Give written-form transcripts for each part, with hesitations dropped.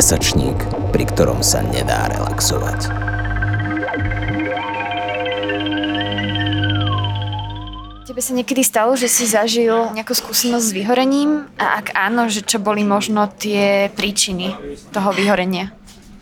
mesačník, pri ktorom sa nedá relaxovať. Tebe sa niekedy stalo, že si zažil nejakú skúsenosť s vyhorením? A ak áno, že čo boli možno tie príčiny toho vyhorenia?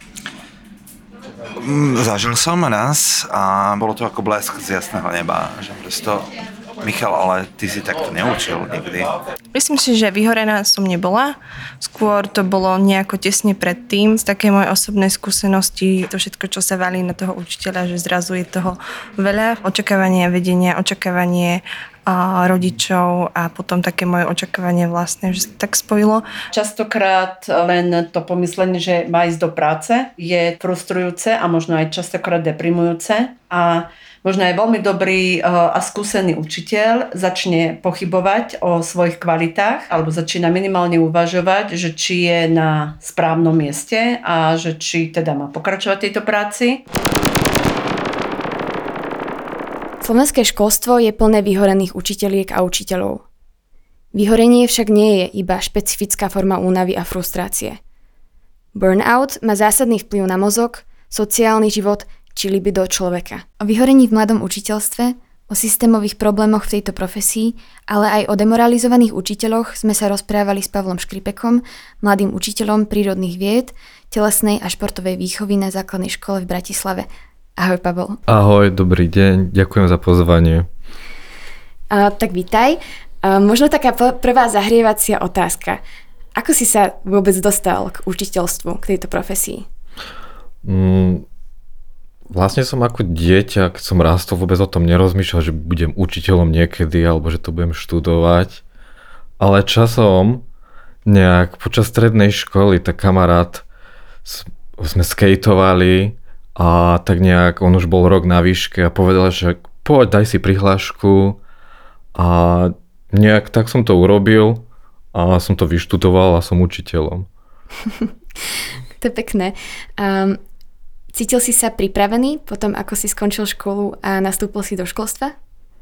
Zažil som raz a bolo to ako blesk z jasného neba. Že prosto, Michal, ale ty si takto neučil nikdy. Myslím si, že vyhorená som nebola. Skôr to bolo nejako tesne predtým. Z takej mojej osobnej skúsenosti, to všetko, čo sa valí na toho učiteľa, že zrazu je toho veľa. Očakávanie vedenia, očakávanie rodičov a potom také moje očakávanie vlastne, že sa tak spojilo. Častokrát len to pomyslenie, že má ísť do práce, je frustrujúce a možno aj častokrát deprimujúce. A možno aj veľmi dobrý a skúsený učiteľ začne pochybovať o svojich kvalitách alebo začína minimálne uvažovať, že či je na správnom mieste a že či teda má pokračovať v tejto práci. Slovenské školstvo je plné vyhorených učiteľiek a učiteľov. Vyhorenie však nie je iba špecifická forma únavy a frustrácie. Burnout má zásadný vplyv na mozog, sociálny život či libido človeka. O vyhorení v mladom učiteľstve, o systémových problémoch v tejto profesii, ale aj o demoralizovaných učiteľoch sme sa rozprávali s Pavlom Škripekom, mladým učiteľom prírodných vied, telesnej a športovej výchovy na základnej škole v Bratislave. Ahoj, Pavel. Ahoj, dobrý deň, ďakujem za pozvanie. Tak vítaj. Možno taká prvá zahrievacia otázka. Ako si sa vôbec dostal k učiteľstvu, k tejto profesii? Vlastne som ako dieťa, keď som rástol, vôbec o tom nerozmýšľal, že budem učiteľom niekedy, alebo že to budem študovať. Ale časom, nejak počas strednej školy, tak kamarát sme skejtovali a tak nejak, on už bol rok na výške a povedal, že poď, daj si prihlášku a nejak tak som to urobil a som to vyštudoval a som učiteľom. To je pekné. Cítil si sa pripravený potom, ako si skončil školu a nastúpil si do školstva?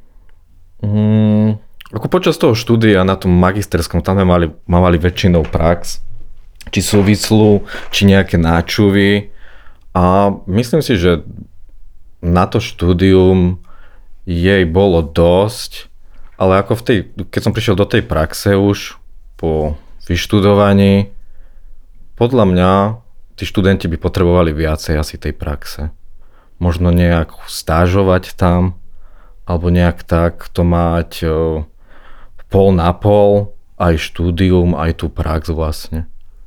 Ako počas toho štúdia na tom magisterskom, tam mali väčšinou prax, či súvislú, či nejaké náčuvy. A myslím si, že na to štúdium jej bolo dosť, ale ako keď som prišiel do tej praxe už po vyštudovaní, podľa mňa tí študenti by potrebovali viacej asi tej praxe. Možno nejak stážovať tam, alebo nejak tak to mať pol na pol, aj štúdium, aj tú prax vlastne.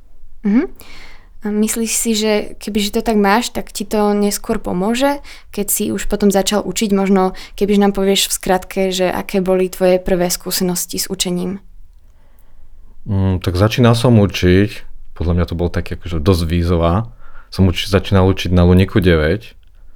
A myslíš si, že kebyže to tak máš, tak ti to neskôr pomôže, keď si už potom začal učiť? Možno kebyže nám povieš v skratke, že aké boli tvoje prvé skúsenosti s učením? Tak začínal som učiť, podľa mňa to bolo také akože dosť výzva. Začínal učiť na Luniku 9.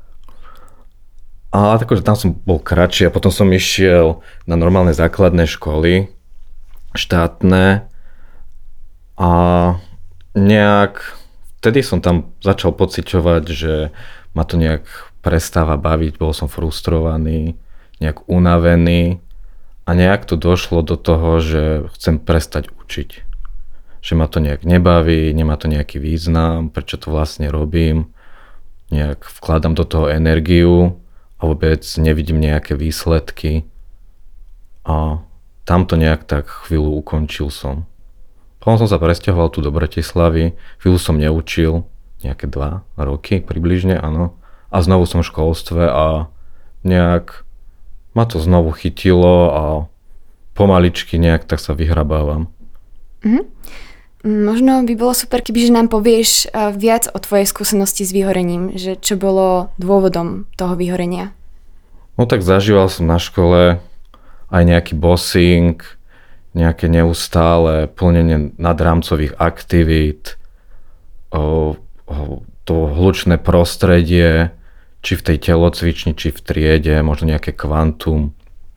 Ale akože tam som bol kratší a potom som išiel na normálne základné školy, štátne a nejak vtedy som tam začal pociťovať, že ma to nejak prestáva baviť, bol som frustrovaný, nejak unavený a nejak to došlo do toho, že chcem prestať učiť. Že ma to nejak nebaví, nemá to nejaký význam, prečo to vlastne robím, nejak vkladám do toho energiu a vôbec nevidím nejaké výsledky a tam to nejak tak chvíľu ukončil som. Potom som sa presťahoval tu do Bratislavy, chvíľu som neučil, nejaké 2 roky približne, áno. A znovu som v školstve a nejak ma to znovu chytilo a pomaličky nejak tak sa vyhrabávam. Možno by bolo super, kebyže nám povieš viac o tvojej skúsenosti s vyhorením, že čo bolo dôvodom toho vyhorenia. No tak zažíval som na škole aj nejaký bossing, nejaké neustále plnenie nadrámcových aktivít, to hlučné prostredie, či v tej telocvični, či v triede, možno nejaké kvantum,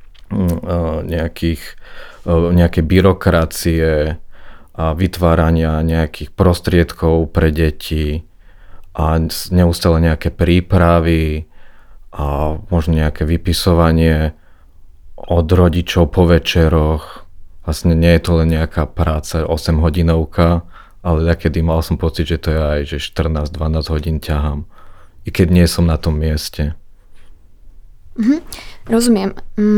nejaké byrokracie a vytvárania nejakých prostriedkov pre deti a neustále nejaké prípravy a možno nejaké vypisovanie od rodičov po večeroch. Vlastne nie je to len nejaká práca 8-hodinovka, ale takedy mal som pocit, že to je aj, že 14-12 hodín ťahám, i keď nie som na tom mieste. Rozumiem.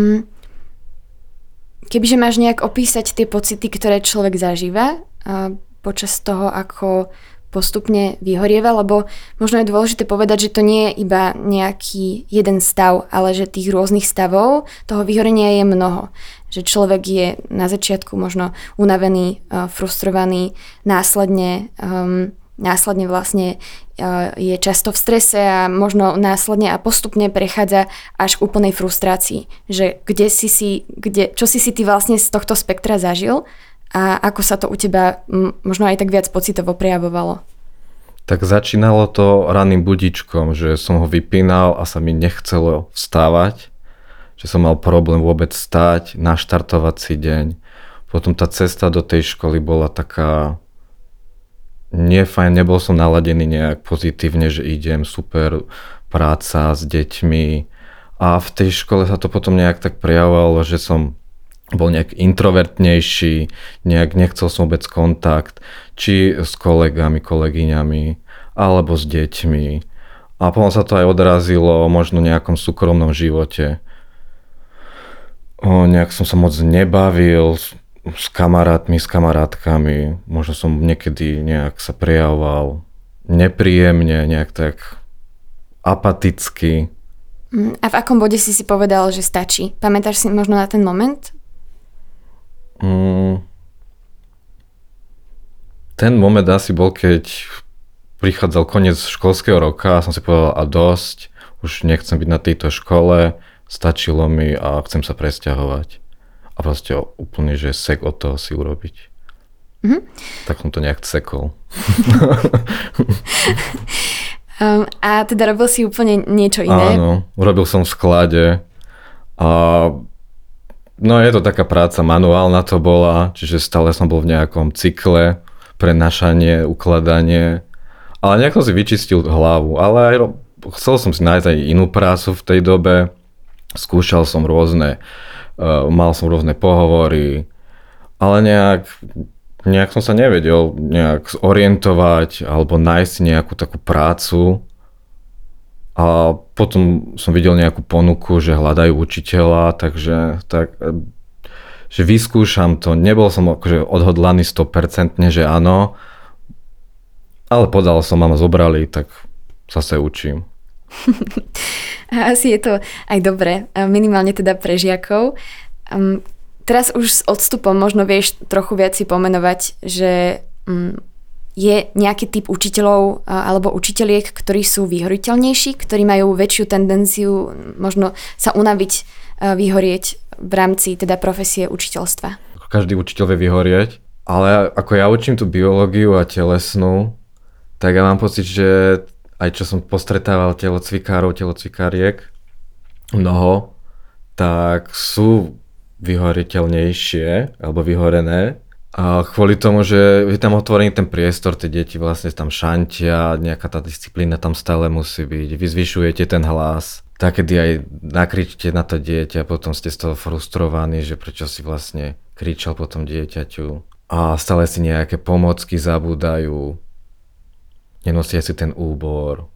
Kebyže máš nejak opísať tie pocity, ktoré človek zažíva počas toho, ako postupne vyhorieva, lebo možno je dôležité povedať, že to nie je iba nejaký jeden stav, ale že tých rôznych stavov toho vyhorenia je mnoho. Že človek je na začiatku možno unavený, frustrovaný, následne vlastne je často v strese a možno následne a postupne prechádza až k úplnej frustrácii. Že čo si ty vlastne z tohto spektra zažil a ako sa to u teba možno aj tak viac pocitovo prejavovalo? Tak začínalo to raným budíčkom, že som ho vypínal a sa mi nechcelo vstávať, že som mal problém vôbec vstať, naštartovať si deň. Potom tá cesta do tej školy bola taká nefajn, nebol som naladený nejak pozitívne, že idem, super práca s deťmi. A v tej škole sa to potom nejak tak prejavovalo, že som bol nejak introvertnejší, nejak nechcel som vôbec kontakt, či s kolegami, kolegyňami, alebo s deťmi. A potom sa to aj odrazilo možno v nejakom súkromnom živote. Nejak som sa moc nebavil s kamarátmi, s kamarátkami. Možno som niekedy nejak sa prejavoval nepríjemne, nejak tak apaticky. A v akom bode si povedal, že stačí? Pamätáš si možno na ten moment? Ten moment asi bol, keď prichádzal koniec školského roka a som si povedal, a dosť, už nechcem byť na tejto škole, stačilo mi a chcem sa presťahovať. A proste úplne, že sek od toho si urobiť. Tak som to nejak cekol. A teda robil si úplne niečo iné? Áno, robil som v sklade a no je to taká práca, manuálna to bola, čiže stále som bol v nejakom cykle, prenášanie, ukladanie, ale nejak som si vyčistil hlavu, ale aj chcel som si nájsť aj inú prácu v tej dobe, skúšal som mal som rôzne pohovory, ale nejak som sa nevedel nejak orientovať alebo nájsť nejakú takú prácu. A potom som videl nejakú ponuku, že hľadajú učiteľa, takže že vyskúšam to. Nebol som akože odhodlaný 100%, že áno, ale podal som a ma zobrali, tak zase učím. A asi je to aj dobre, minimálne teda pre žiakov. Teraz už s odstupom možno vieš trochu viac si pomenovať, že je nejaký typ učiteľov alebo učiteľiek, ktorí sú vyhoriteľnejší, ktorí majú väčšiu tendenciu možno sa unaviť, vyhorieť v rámci teda profesie učiteľstva. Každý učiteľ vie vyhorieť, ale ako ja učím tú biológiu a telesnú, tak ja mám pocit, že aj čo som postretával telocvikárov, telocvikáriek mnoho, tak sú vyhoriteľnejšie alebo vyhorené. A kvôli tomu, že je tam otvorený ten priestor, tie deti vlastne tam šantia, nejaká tá disciplína tam stále musí byť, vy zvyšujete ten hlas, takedy aj nakričte na to dieťa, potom ste z toho frustrovaní, že prečo si vlastne kričal po tom dieťaťu a stále si nejaké pomocky zabúdajú, nenosia si ten úbor,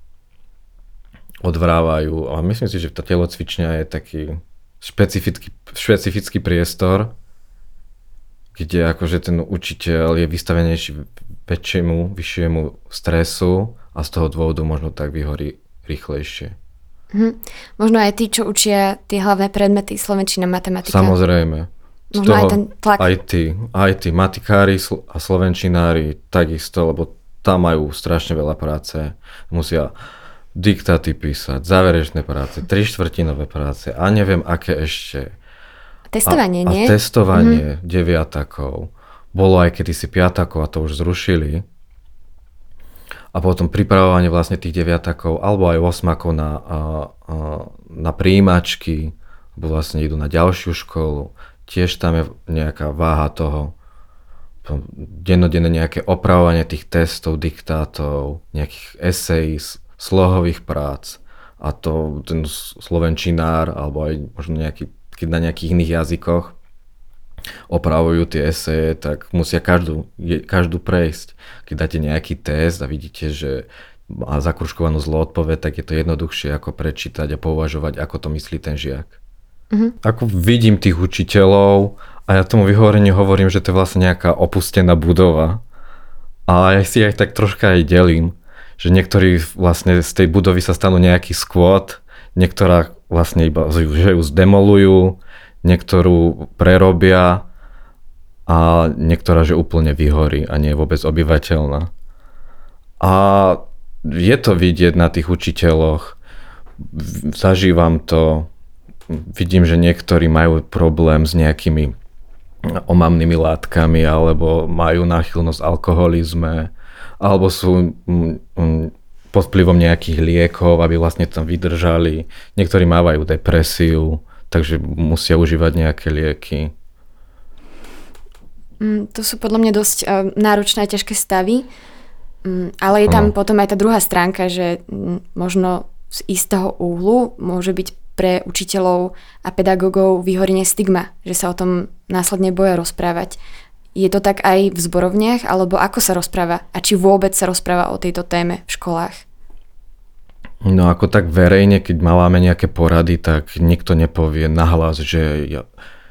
odvrávajú a myslím si, že tá telocvičňa je taký špecifický priestor, kde akože ten učiteľ je vystavenejší vyššiemu stresu a z toho dôvodu možno tak vyhorí rýchlejšie. Možno aj tí, čo učia tie hlavné predmety, slovenčina, matematika. Samozrejme. Možno aj ten tlak. Aj tí matikári a slovenčinári takisto, lebo tam majú strašne veľa práce. Musia diktáty písať, záverečné práce, 3/4 práce a neviem aké ešte. Testovanie, nie? A testovanie deviatakov. Bolo aj kedysi piatakov a to už zrušili. A potom pripravovanie vlastne tých deviatakov alebo aj osmakov na prijímačky, alebo vlastne idú na ďalšiu školu. Tiež tam je nejaká váha toho. Dennodenné nejaké opravovanie tých testov, diktátov, nejakých esejí, slohových prác. A to ten slovenčinár alebo aj možno na nejakých iných jazykoch opravujú tie eseje, tak musia každú prejsť. Keď dáte nejaký test a vidíte, že má zakružkovanú zlú odpoveď, tak je to jednoduchšie ako prečítať a považovať, ako to myslí ten žiak. Ako vidím tých učiteľov a ja tomu vyhovoreniu hovorím, že to je vlastne nejaká opustená budova. A ja si aj tak troška aj delím, že niektorí vlastne z tej budovy sa stanú nejaký skvot, niektorá vlastne iba že ju zdemolujú, niektorú prerobia a niektorá, že úplne vyhorí a nie je vôbec obyvateľná. A je to vidieť na tých učiteľoch, zažívam to, vidím, že niektorí majú problém s nejakými omamnými látkami alebo majú náchylnosť alkoholizme alebo sú pod vplyvom nejakých liekov, aby vlastne tam vydržali. Niektorí mávajú depresiu, takže musia užívať nejaké lieky. To sú podľa mňa dosť náročné a ťažké stavy, ale je tam potom aj tá druhá stránka, že možno z istého úhlu môže byť pre učiteľov a pedagógov vyhorenie stigma, že sa o tom následne boja rozprávať. Je to tak aj v zborovniach, alebo ako sa rozpráva? A či vôbec sa rozpráva o tejto téme v školách? No ako tak verejne, keď máme nejaké porady, tak nikto nepovie nahlas, že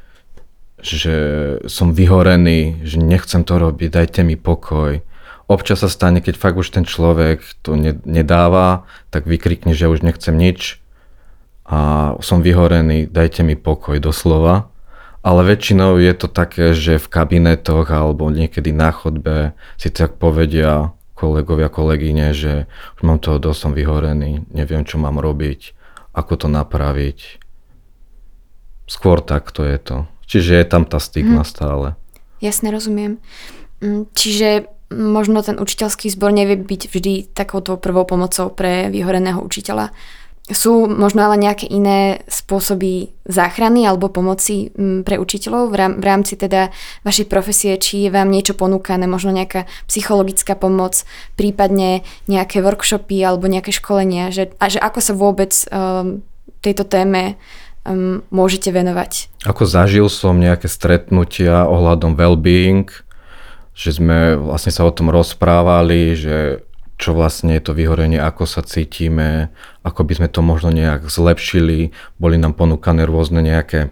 som vyhorený, že nechcem to robiť, dajte mi pokoj. Občas sa stane, keď fakt už ten človek to nedáva, tak vykrikne, že už nechcem nič a som vyhorený, dajte mi pokoj doslova. Ale väčšinou je to také, že v kabinetoch alebo niekedy na chodbe si tak povedia kolegovia, kolegyne, že už mám toho dosť, som vyhorený, neviem, čo mám robiť, ako to napraviť. Skôr takto je to. Čiže je tam tá stigma stále. Jasne, rozumiem. Čiže možno ten učiteľský zbor nevie byť vždy takouto prvou pomocou pre vyhoreného učiteľa. Sú možno ale nejaké iné spôsoby záchrany alebo pomoci pre učiteľov v rámci teda vašej profesie, či je vám niečo ponúkané, možno nejaká psychologická pomoc, prípadne nejaké workshopy alebo nejaké školenia, že ako sa vôbec tejto téme môžete venovať? Ako zažil som nejaké stretnutia ohľadom well-being, že sme vlastne sa o tom rozprávali, že čo vlastne je to vyhorenie, ako sa cítime, ako by sme to možno nejak zlepšili. Boli nám ponúkané rôzne nejaké,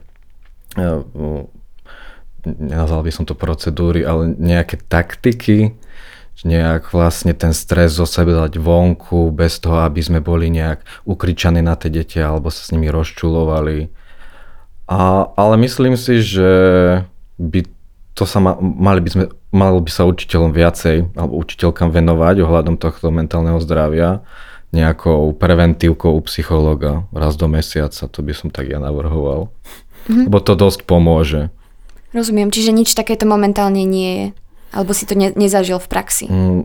nenazval by som to procedúry, ale nejaké taktiky, nejak vlastne ten stres zo sebe dať vonku, bez toho, aby sme boli nejak ukričaní na tie deti alebo sa s nimi rozčulovali. Ale myslím si, že by to sa malo by sa učiteľom viacej alebo učiteľkám venovať ohľadom tohto mentálneho zdravia nejakou preventívkou u psychológa raz do mesiaca, to by som tak ja navrhoval. Lebo to dosť pomôže. Rozumiem, čiže nič takéto momentálne nie je, alebo si to nezažil v praxi?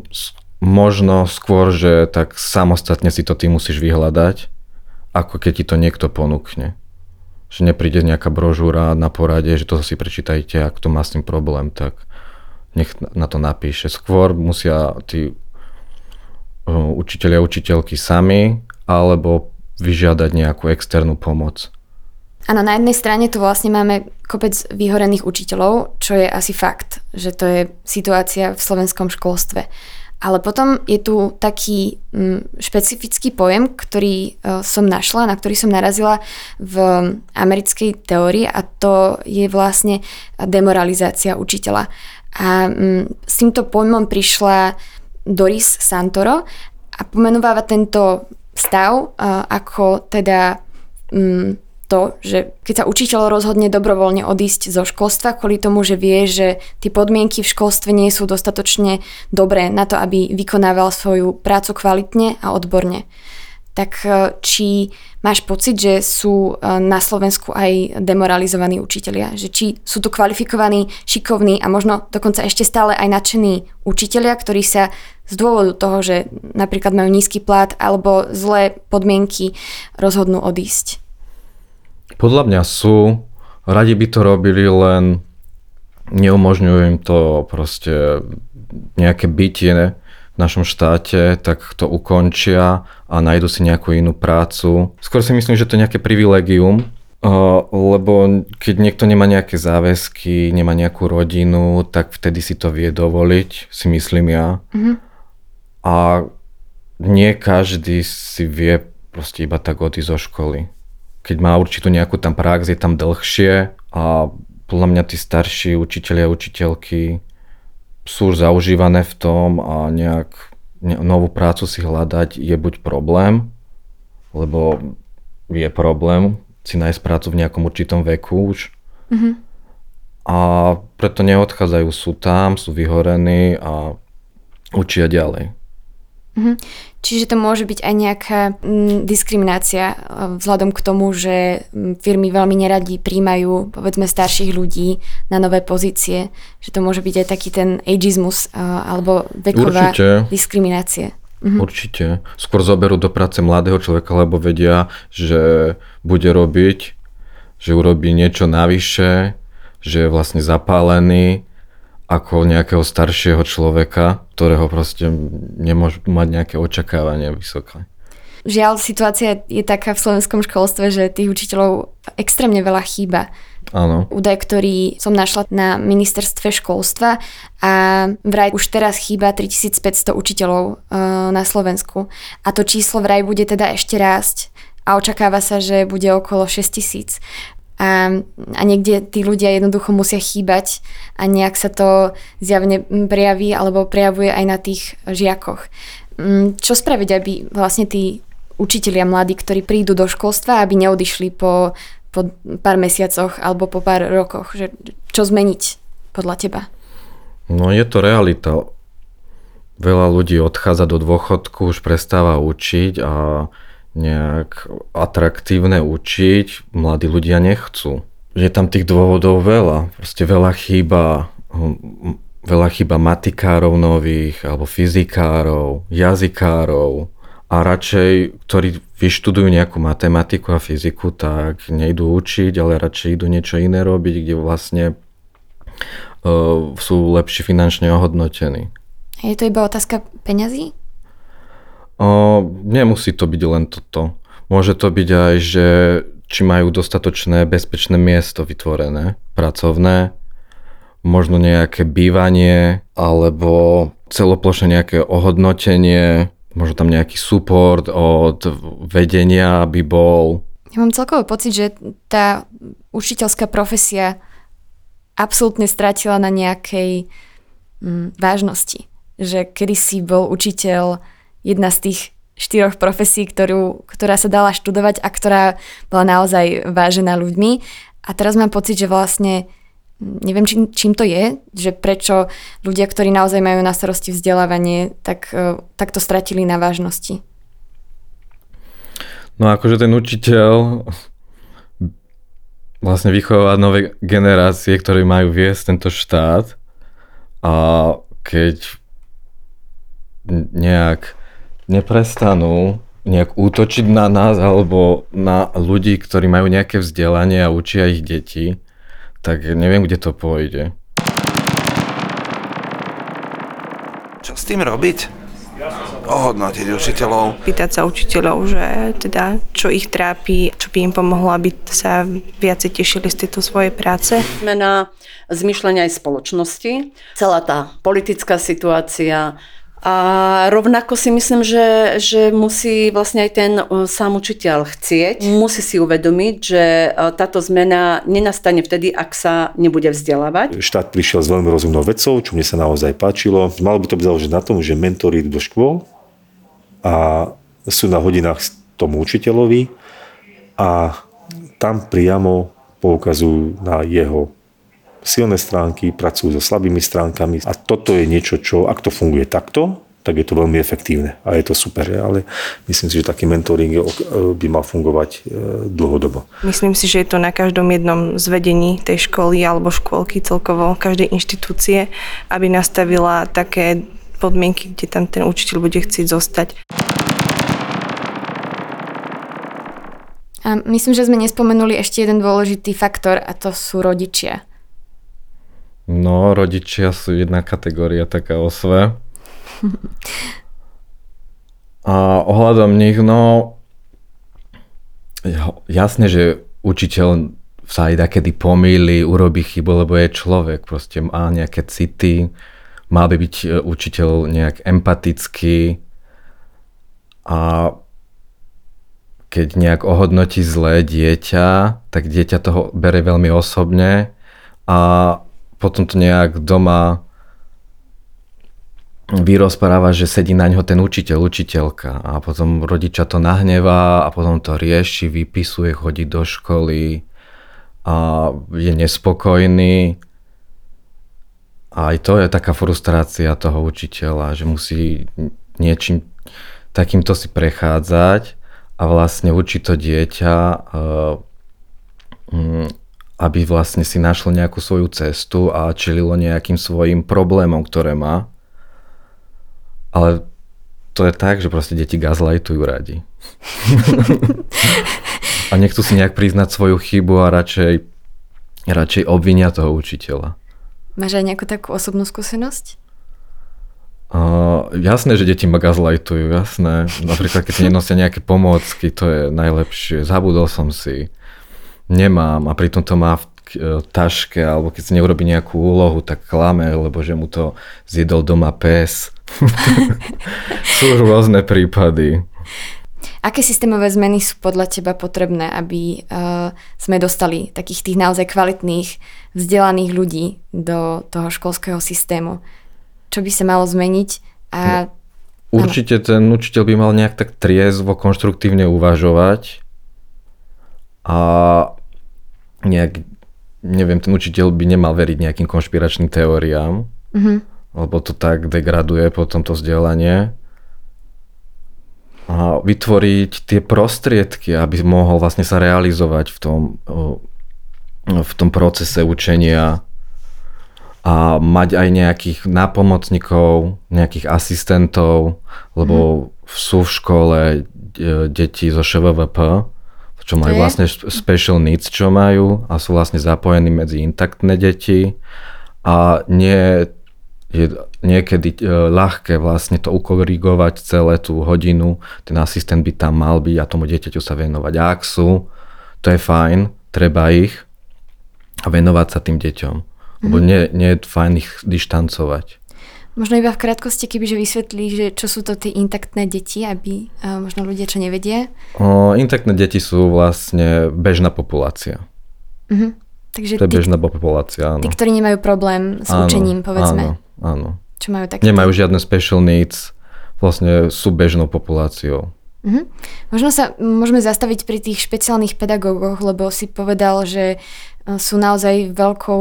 Možno skôr, že tak samostatne si to ty musíš vyhľadať, ako keď ti to niekto ponúkne. Že nepríde nejaká brožúra na porade, že to si prečítajte, ak to má s tým problém, tak nech na to napíše. Skôr musia tí učitelia a učiteľky sami alebo vyžiadať nejakú externú pomoc. Áno, na jednej strane tu vlastne máme kopec vyhorených učiteľov, čo je asi fakt, že to je situácia v slovenskom školstve. Ale potom je tu taký špecifický pojem, ktorý som našla, na ktorý som narazila v americkej teórii, a to je vlastne demoralizácia učiteľa. A s týmto pojmom prišla Doris Santoro a pomenováva tento stav ako teda to, že keď sa učiteľ rozhodne dobrovoľne odísť zo školstva kvôli tomu, že vie, že tie podmienky v školstve nie sú dostatočne dobré na to, aby vykonával svoju prácu kvalitne a odborne. Tak či máš pocit, že sú na Slovensku aj demoralizovaní učitelia? Že či sú tu kvalifikovaní, šikovní a možno dokonca ešte stále aj nadšení učitelia, ktorí sa z dôvodu toho, že napríklad majú nízky plat alebo zlé podmienky, rozhodnú odísť? Podľa mňa sú, radi by to robili, len neumožňujú im to proste nejaké bytie v našom štáte, tak to ukončia a nájdu si nejakú inú prácu. Skôr si myslím, že to je nejaké privilégium Lebo keď niekto nemá nejaké záväzky, nemá nejakú rodinu, tak vtedy si to vie dovoliť, si myslím ja. A nie každý si vie proste iba tak odísť zo školy. Keď má určitú nejakú tam prax, je tam dlhšie a podľa mňa tí starší učitelia a učiteľky sú už zaužívané v tom a nejak novú prácu si hľadať je buď problém, lebo je problém si nájsť prácu v nejakom určitom veku už. A preto neodchádzajú, sú tam, sú vyhorení a učia ďalej. Čiže to môže byť aj nejaká diskriminácia vzhľadom k tomu, že firmy veľmi neradi príjmajú povedzme starších ľudí na nové pozície, že to môže byť aj taký ten ageizmus alebo veková diskriminácia. Určite. Skôr zoberú do práce mladého človeka, lebo vedia, že bude robiť, že urobí niečo navyše, že je vlastne zapálený ako nejakého staršieho človeka, ktorého proste nemôže mať nejaké očakávania vysoké. Žiaľ, situácia je taká v slovenskom školstve, že tých učiteľov extrémne veľa chýba. Áno. Údaj, ktorý som našla na ministerstve školstva a vraj už teraz chýba 3500 učiteľov na Slovensku. A to číslo vraj bude teda ešte rásť a očakáva sa, že bude okolo 6000. A niekde tí ľudia jednoducho musia chýbať a nejak sa to zjavne prejaví alebo prejavuje aj na tých žiakoch. Čo spraviť, aby vlastne tí učitelia mladí, ktorí prídu do školstva, aby neodišli po pár mesiacoch alebo po pár rokoch? Čo zmeniť podľa teba? No je to realita. Veľa ľudí odchádza do dôchodku, už prestáva učiť a nejak atraktívne učiť mladí ľudia nechcú. Je tam tých dôvodov veľa. Proste veľa chýba matikárov nových alebo fyzikárov, jazykárov a radšej, ktorí vyštudujú nejakú matematiku a fyziku, tak nejdú učiť, ale radšej idú niečo iné robiť, kde vlastne sú lepšie finančne ohodnotení. Je to iba otázka peňazí? Nemusí to byť len toto. Môže to byť aj, že či majú dostatočné bezpečné miesto vytvorené, pracovné, možno nejaké bývanie, alebo celoplošné nejaké ohodnotenie, možno tam nejaký support od vedenia by bol. Ja mám celkový pocit, že tá učiteľská profesia absolútne stratila na nejakej vážnosti. Že kedysi bol učiteľ jedna z tých 4 profesí, ktorá sa dala študovať a ktorá bola naozaj vážená ľuďmi. A teraz mám pocit, že vlastne neviem, čím to je, že prečo ľudia, ktorí naozaj majú na starosti vzdelávanie, tak to stratili na vážnosti. No akože ten učiteľ vlastne vychovávať nové generácie, ktoré majú viesť tento štát a keď nejak neprestanú nejak útočiť na nás alebo na ľudí, ktorí majú nejaké vzdelanie a učia ich deti, tak neviem, kde to pôjde. Čo s tým robiť? Ohodnotiť učiteľov. Pýtať sa učiteľov, že teda čo ich trápi, čo by im pomohlo, aby sa viacej tešili z tejto svojej práce. Zmena zmýšľania aj spoločnosti, celá tá politická situácia. A rovnako si myslím, že musí vlastne aj ten sám učiteľ chcieť. Musí si uvedomiť, že táto zmena nenastane vtedy, ak sa nebude vzdelávať. Štát prišiel s veľmi rozumnou vecou, čo mne sa naozaj páčilo. Malo by to byť založené na tom, že mentori idú do škôl a sú na hodinách tomu učiteľovi a tam priamo poukazujú na jeho silné stránky, pracujú so slabými stránkami a toto je niečo, čo ak to funguje takto, tak je to veľmi efektívne a je to super, ale myslím si, že taký mentoring by mal fungovať dlhodobo. Myslím si, že je to na každom jednom zvedení tej školy alebo škôlky celkovo, každej inštitúcie, aby nastavila také podmienky, kde tam ten učiteľ bude chcieť zostať. A myslím, že sme nespomenuli ešte jeden dôležitý faktor a to sú rodičia. No, rodičia sú jedna kategória taká osve. A ohľadom nich, no jasne, že učiteľ sa aj takedy pomýli, urobí chybu, lebo je človek, proste má nejaké city, mal by byť učiteľ nejak empatický a keď nejak ohodnotí zlé dieťa, tak dieťa toho bere veľmi osobne a potom to nejak doma vyrozpráva, že sedí na ňo ten učiteľ, učiteľka a potom rodiča to nahnevá a potom to rieši, vypisuje, chodí do školy a je nespokojný. A aj to je taká frustrácia toho učiteľa, že musí niečím takýmto si prechádzať a vlastne učiť to dieťa, aby vlastne si našlo nejakú svoju cestu a čelilo nejakým svojim problémom, ktoré má. Ale to je tak, že proste deti gaslightujú radi. A nechcú si nejak priznať svoju chybu a radšej obvinia toho učiteľa. Máš aj nejakú takú osobnú skúsenosť? Jasné, že deti ma gaslightujú, jasné. Napríklad, keď si nenosia nejaké pomôcky, to je najlepšie. Zabudol som si, nemám a pritom to má v taške, alebo keď si neurobi nejakú úlohu, tak klame, lebo že mu to zjedol doma pes. Sú rôzne prípady. Aké systémové zmeny sú podľa teba potrebné, aby sme dostali takých tých naozaj kvalitných, vzdelaných ľudí do toho školského systému? Čo by sa malo zmeniť? Určite ten učiteľ by mal nejak tak triezvo, konštruktívne uvažovať a nejak, neviem, ten učiteľ by nemal veriť nejakým konšpiračným teóriám, lebo to tak degraduje potom to vzdelanie. A vytvoriť tie prostriedky, aby mohol vlastne sa realizovať v tom procese učenia a mať aj nejakých nápomocníkov, nejakých asistentov, lebo sú v škole deti zo ŠVVP, čo majú vlastne special needs, čo majú a sú vlastne zapojení medzi intaktné deti a nie je niekedy ľahké vlastne to ukorigovať celé tú hodinu, ten asistent by tam mal byť a tomu dieťaťu sa venovať. A ak sú, to je fajn, treba ich a venovať sa tým deťom. Lebo nie je fajn ich dištancovať. Možno iba v krátkosti, kebyže vysvetlí, že čo sú to tie intaktné deti, aby možno ľudia čo nevedia. Intaktné deti sú vlastne bežná populácia. Takže to je bežná populácia, áno. Tí, ktorí nemajú problém s učením, povedzme. Áno. Čo majú nemajú žiadne special needs, vlastne sú bežnou populáciou. Možno sa môžeme zastaviť pri tých špeciálnych pedagógoch, lebo si povedal, že sú naozaj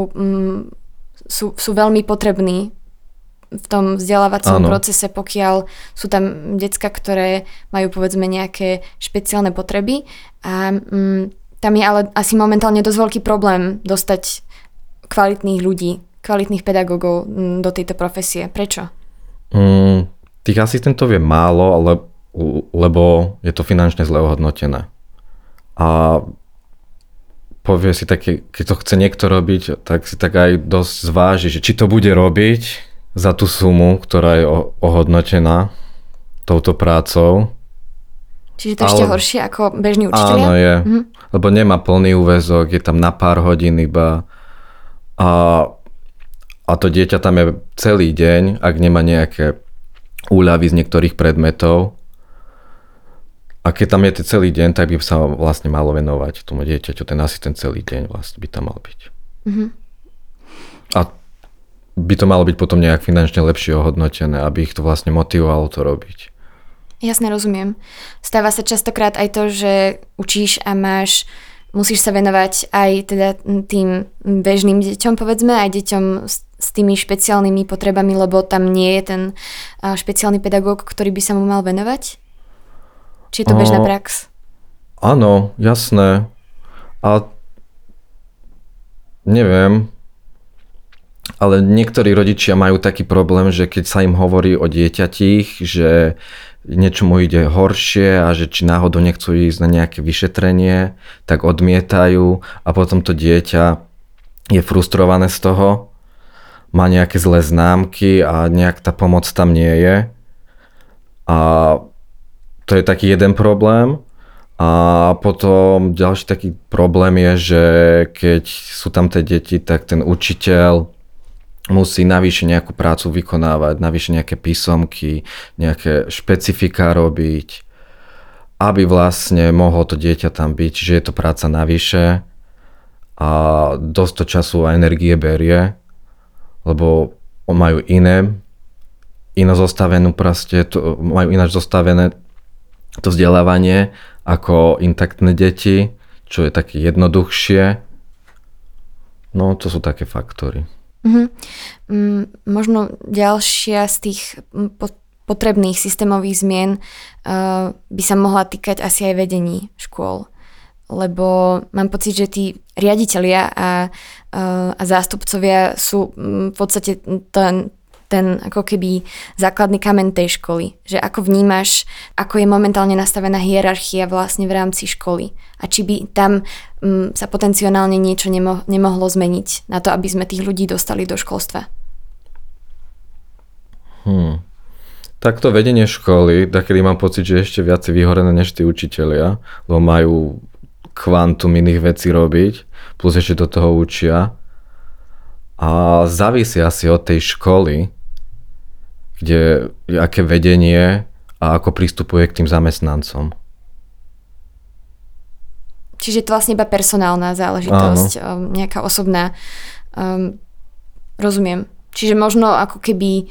sú veľmi potrební v tom vzdelávacom procese, pokiaľ sú tam decká, ktoré majú povedzme nejaké špeciálne potreby a tam je ale asi momentálne dosť veľký problém dostať kvalitných ľudí, kvalitných pedagógov do tejto profesie. Prečo? Tých asistentov je málo, lebo je to finančne zle ohodnotené. A povie si také, keď to chce niekto robiť, tak si tak aj dosť zváži, že či to bude robiť za tú sumu, ktorá je ohodnotená touto prácou. Čiže to ešte horšie ako bežní učitelia? Áno, je. Lebo nemá plný úväzok, je tam na pár hodín iba. A to dieťa tam je celý deň, ak nemá nejaké úľavy z niektorých predmetov. A keď tam je celý deň, tak by sa vlastne malo venovať tomu dieťaťu. Ten asistent celý deň vlastne by tam mal byť. A by to malo byť potom nejak finančne lepšie ohodnotené, aby ich to vlastne motivovalo to robiť. Jasne, rozumiem. Stáva sa častokrát aj to, že učíš a musíš sa venovať aj teda tým bežným deťom, povedzme, aj deťom s tými špeciálnymi potrebami, lebo tam nie je ten špeciálny pedagóg, ktorý by sa mu mal venovať? Či je to bežná prax? Áno, jasné. A neviem, ale niektorí rodičia majú taký problém, že keď sa im hovorí o dieťatích, že niečo mu ide horšie a že či náhodou nechcú ísť na nejaké vyšetrenie, tak odmietajú a potom to dieťa je frustrované z toho, má nejaké zlé známky a nejak tá pomoc tam nie je. A to je taký jeden problém. A potom ďalší taký problém je, že keď sú tam tie deti, tak ten učiteľ musí navyše nejakú prácu vykonávať, navyše nejaké písomky, nejaké špecifika robiť, aby vlastne mohlo to dieťa tam byť, čiže je to práca navyše a dosť to času a energie berie, lebo majú majú ináč zostavené to vzdelávanie ako intaktné deti, čo je také jednoduchšie. No, to sú také faktory. Možno ďalšia z tých potrebných systémových zmien by sa mohla týkať asi aj vedení škôl. Lebo mám pocit, že tí riaditelia a zástupcovia sú v podstate ten ako keby základný kameň tej školy. Že ako vnímaš, ako je momentálne nastavená hierarchia vlastne v rámci školy. A či by tam sa potenciálne niečo nemohlo zmeniť na to, aby sme tých ľudí dostali do školstva. Takto vedenie školy, takedy mám pocit, že je ešte viacej vyhorené než tí učitelia, lebo majú kvantum iných vecí robiť, plus ešte do toho učia. A závisí asi od tej školy, kde aké vedenie a ako pristupuje k tým zamestnancom. Čiže to vlastne iba personálna záležitosť, nejaká osobná. Rozumiem. Čiže možno ako keby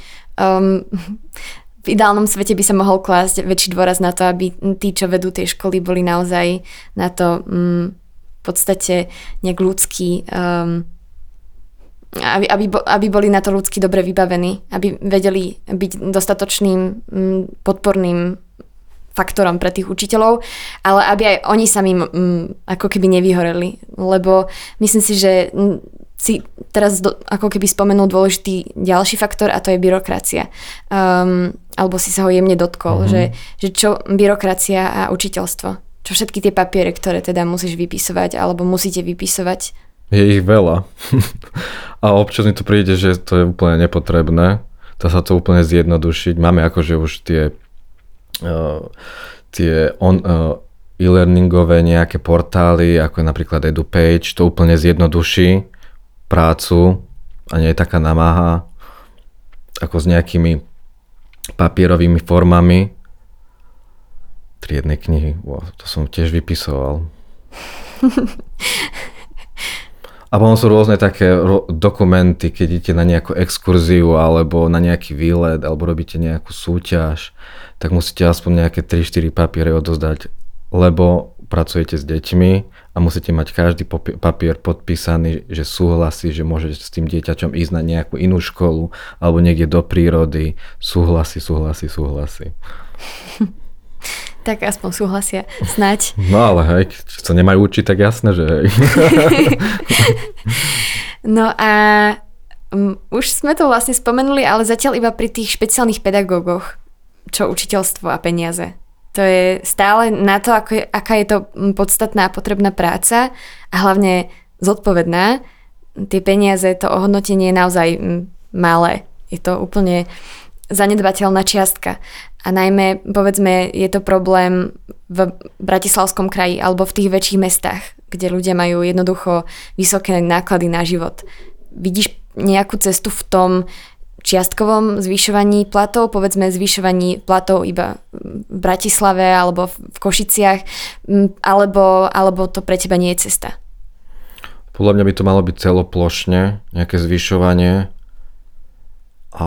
v ideálnom svete by sa mohol klásť väčší dôraz na to, aby tí, čo vedú tie školy, boli naozaj na to v podstate nejak ľudský, aby boli na to ľudsky dobre vybavení, aby vedeli byť dostatočným podporným faktorom pre tých učiteľov, ale aby aj oni sami ako keby nevyhoreli, lebo myslím si, že si teraz ako keby spomenul dôležitý ďalší faktor a to je byrokracia. Alebo si sa ho jemne dotkol, že čo byrokracia a učiteľstvo, čo všetky tie papiere, ktoré teda musíš vypisovať alebo musíte vypisovať. Je ich veľa. A občas mi to príde, že to je úplne nepotrebné. Dá sa to úplne zjednodušiť. Máme akože už tie e-learningové nejaké portály, ako je napríklad EduPage, to úplne zjednoduší prácu a nie je taká namáha ako s nejakými papierovými formami. Triedne knihy, to som tiež vypisoval. A potom sú rôzne také dokumenty, keď idete na nejakú exkurziu alebo na nejaký výlet alebo robíte nejakú súťaž, tak musíte aspoň nejaké 3-4 papiere odozdať, lebo pracujete s deťmi a musíte mať každý papier podpísaný, že súhlasí, že môžete s tým dieťaťom ísť na nejakú inú školu alebo niekde do prírody. Súhlasí. Tak aspoň súhlasia, snáď. No ale hej, keď sa nemajú učiť, tak jasné, že hej. No a už sme to vlastne spomenuli, ale zatiaľ iba pri tých špeciálnych pedagógoch, čo učiteľstvo a peniaze. To je stále na to, aká je to podstatná a potrebná práca a hlavne zodpovedná. Tie peniaze, to ohodnotenie je naozaj malé. Je to úplne zanedbateľná čiastka. A najmä, povedzme, je to problém v Bratislavskom kraji alebo v tých väčších mestách, kde ľudia majú jednoducho vysoké náklady na život. Vidíš nejakú cestu v tom čiastkovom zvyšovaní platov, povedzme zvyšovaní platov iba v Bratislave alebo v Košiciach, alebo to pre teba nie je cesta? Podľa mňa by to malo byť celoplošne, nejaké zvyšovanie. A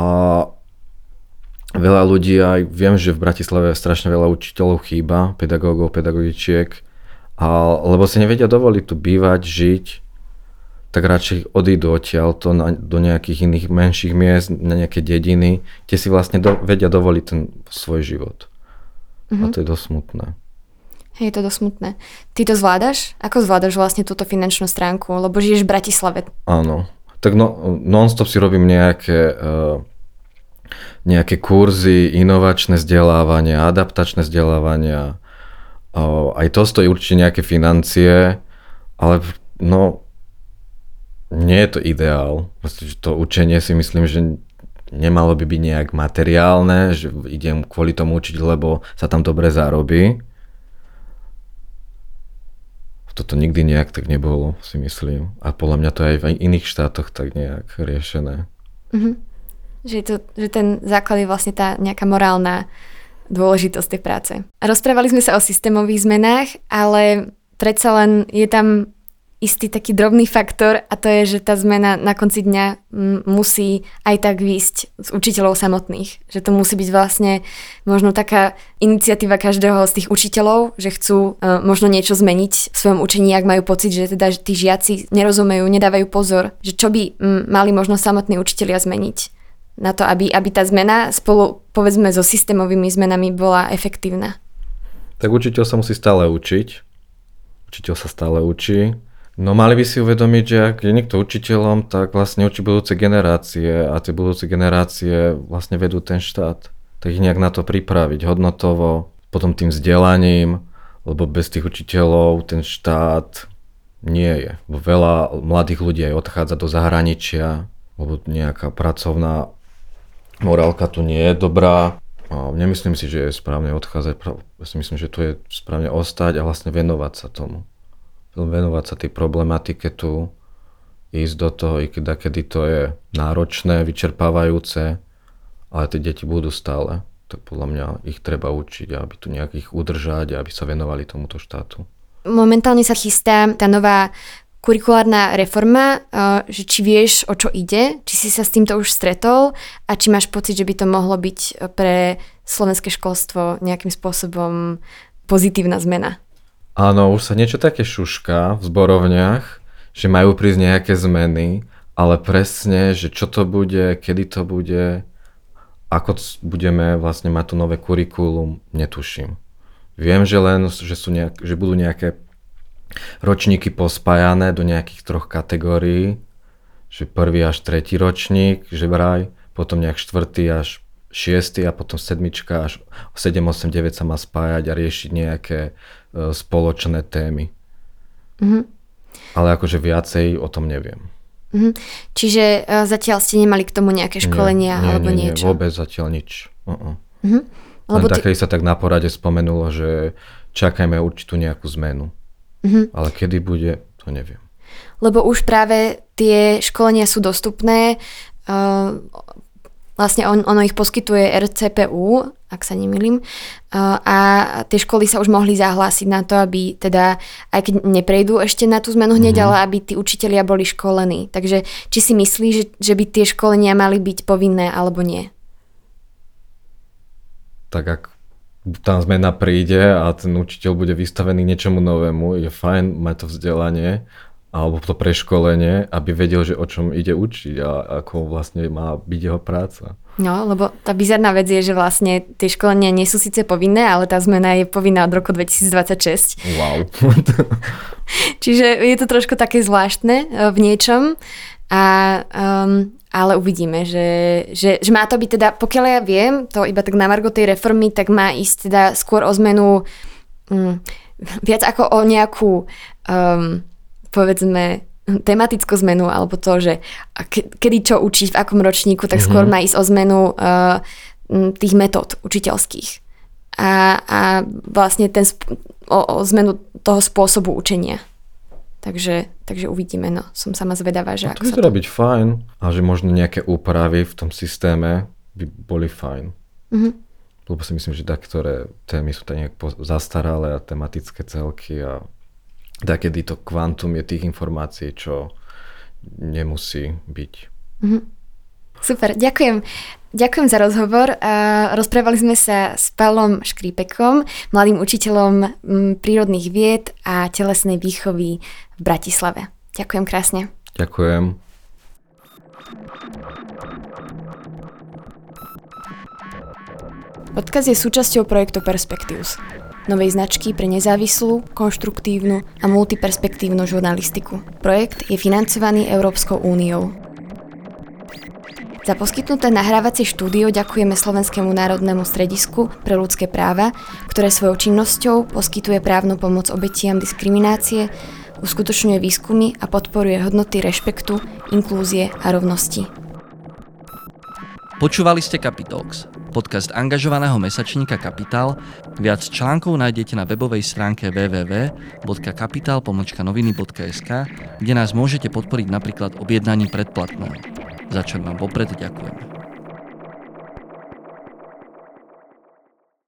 veľa ľudí, aj viem, že v Bratislave strašne veľa učiteľov chýba, pedagógov, pedagogičiek, lebo si nevedia dovoliť tu bývať, žiť, tak radšej odídu odtiaľto do nejakých iných menších miest, na nejaké dediny, kde si vlastne vedia dovoliť ten svoj život. A to je dosť smutné. Je to dosť smutné. Ty to zvládaš? Ako zvládaš vlastne túto finančnú stránku? Lebo žiješ v Bratislave. Áno. Tak non-stop si robím nejaké kurzy, inovačné vzdelávania, adaptačné vzdelávania. Aj to stojí určite nejaké financie, ale nie je to ideál. To učenie si myslím, že nemalo by byť nejak materiálne, že idem kvôli tomu učiť, lebo sa tam dobre zarobí. toto nikdy nejak tak nebolo, si myslím. A podľa mňa to aj v iných štátoch tak nejak riešené. Že ten základ je vlastne tá nejaká morálna dôležitosť tej práce. A rozprávali sme sa o systémových zmenách, ale predsa len je tam istý taký drobný faktor a to je, že tá zmena na konci dňa musí aj tak výjsť z učiteľov samotných. Že to musí byť vlastne možno taká iniciatíva každého z tých učiteľov, že chcú možno niečo zmeniť v svojom učení, ak majú pocit, že teda tí žiaci nerozumejú, nedávajú pozor, že čo by mali možno samotní učitelia zmeniť na to, aby tá zmena spolu, povedzme, so systémovými zmenami bola efektívna. Tak učiteľ sa musí stále učiť. Učiteľ sa stále učí. No mali by si uvedomiť, že ak je niekto učiteľom, tak vlastne učí budúce generácie a tie budúce generácie vlastne vedú ten štát. Tak ich nejak na to pripraviť hodnotovo, potom tým vzdelaním, lebo bez tých učiteľov ten štát nie je. Veľa mladých ľudí aj odchádza do zahraničia, lebo nejaká pracovná morálka tu nie je dobrá. A nemyslím si, že je správne odchádzať, ja si myslím, že tu je správne ostať a vlastne venovať sa tomu. Venovať sa tej problematike tu, ísť do toho, i kedy to je náročné, vyčerpávajúce, ale tie deti budú stále. Tak podľa mňa ich treba učiť, aby tu nejak ich udržať a aby sa venovali tomuto štátu. Momentálne sa chystá tá nová kurikulárna reforma, že či vieš, o čo ide, či si sa s týmto už stretol a či máš pocit, že by to mohlo byť pre slovenské školstvo nejakým spôsobom pozitívna zmena. Áno, už sa niečo také šušká v zborovniach, že majú prísť nejaké zmeny, ale presne, že čo to bude, kedy to bude, ako budeme vlastne mať to nové kurikulum, netuším. Viem, že len, že budú nejaké ročníky pospájané do nejakých 3 kategórií, že 1. až 3. ročník, že vraj, potom nejak 4. až 6. a potom 7. až 7, 8, 9 sa má spájať a riešiť nejaké spoločné témy. Ale akože viacej o tom neviem. Čiže zatiaľ ste nemali k tomu nejaké školenia alebo niečo? Nie, vôbec zatiaľ nič. Len také sa tak na porade spomenulo, že čakajme určitú nejakú zmenu. Ale kedy bude, to neviem. Lebo už práve tie školenia sú dostupné, vlastne ono ich poskytuje RCPU, ak sa nemýlim, a tie školy sa už mohli zahlásiť na to, aby teda, aj keď neprejdú ešte na tú zmenu hneď, ale aby tí učitelia boli školení. Takže či si myslíš, že by tie školenia mali byť povinné, alebo nie? Tak ak tá zmena príde a ten učiteľ bude vystavený niečomu novému, je fajn mať to vzdelanie alebo to preškolenie, aby vedel, že o čom ide učiť a ako vlastne má byť jeho práca. No, lebo tá bizarná vec je, že vlastne tie školenia nie sú síce povinné, ale tá zmena je povinná od roku 2026. Wow. Čiže je to trošku také zvláštne v niečom, ale uvidíme, že má to byť teda, pokiaľ ja viem, to iba tak na margo tej reformy, tak má ísť teda skôr o zmenu viac ako o nejakú povedzme tematickú zmenu, alebo to, že kedy čo učiť, v akom ročníku, tak skôr má ísť o zmenu tých metód učiteľských. A vlastne o zmenu toho spôsobu učenia. Takže uvidíme, no. Som sama zvedavá, že ako sa to... To byť fajn, a že možno nejaké úpravy v tom systéme by boli fajn. Lebo si myslím, že niektoré témy sú tak nejak zastaralé a tematické celky a kedy to kvantum je tých informácií, čo nemusí byť. Super, ďakujem. Ďakujem za rozhovor. Rozprávali sme sa s Pavlom Škrípekom, mladým učiteľom prírodných vied a telesnej výchovy v Bratislave. Ďakujem krásne. Ďakujem. Podcast je súčasťou projektu Perspectives, novej značky pre nezávislú, konštruktívnu a multiperspektívnu žurnalistiku. Projekt je financovaný Európskou úniou. Za poskytnuté nahrávacie štúdio ďakujeme Slovenskému národnému stredisku pre ľudské práva, ktoré svojou činnosťou poskytuje právnu pomoc obetiam diskriminácie, uskutočňuje výskumy a podporuje hodnoty rešpektu, inklúzie a rovnosti. Počúvali ste Capitalx, podcast angažovaného mesačníka Kapitál. Viac článkov nájdete na webovej stránke www.kapital.noviny.sk, kde nás môžete podporiť napríklad objednaním predplatného, za čo vám vopred ďakujem.